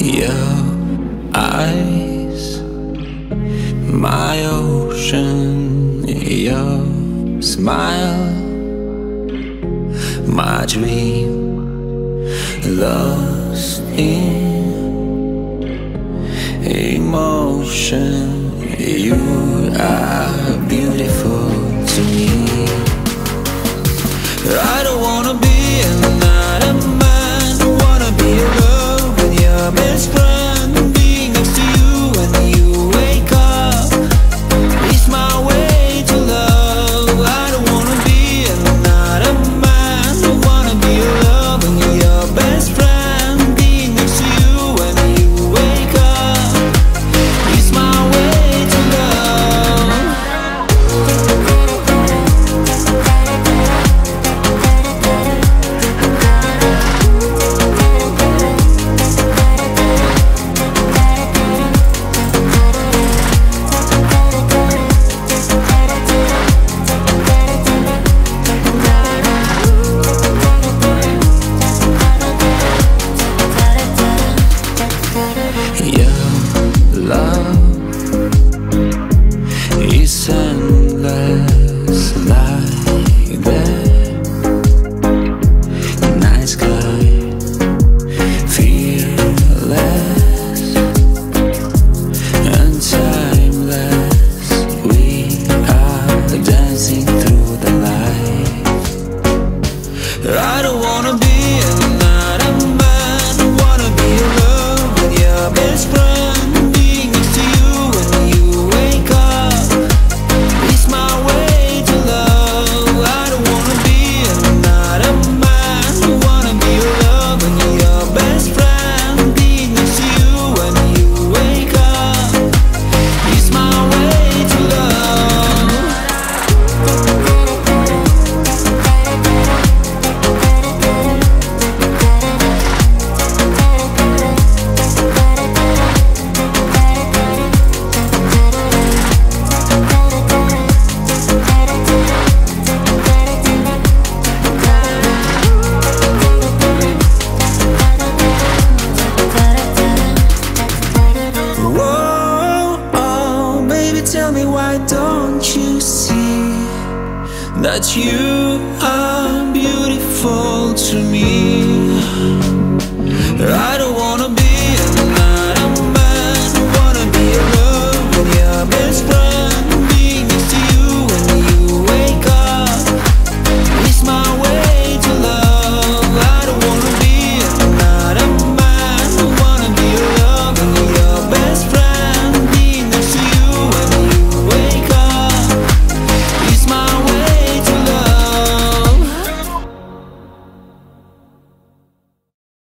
Your eyes, my ocean, your smile, my dream, lost in emotion. You are beautiful to me. I don't wanna be another man. I wanna be alone with your best friend. Being next to you when you wake up is my way to love. I don't wanna be another man. I wanna be alone when you're your best friend. Being next to you when you wake up is my way to love. Your love is endless like that night sky, fearless and timeless. We are dancing through the light. I don't wanna be another man. I wanna be alone with your best friend. Being next to you when you wake up is my way to love. I don't wanna be another man. I wanna be alone when you're your best friend. Being next to you when you wake up is my way to love. Whoa, oh, baby, tell me, why don't you see that you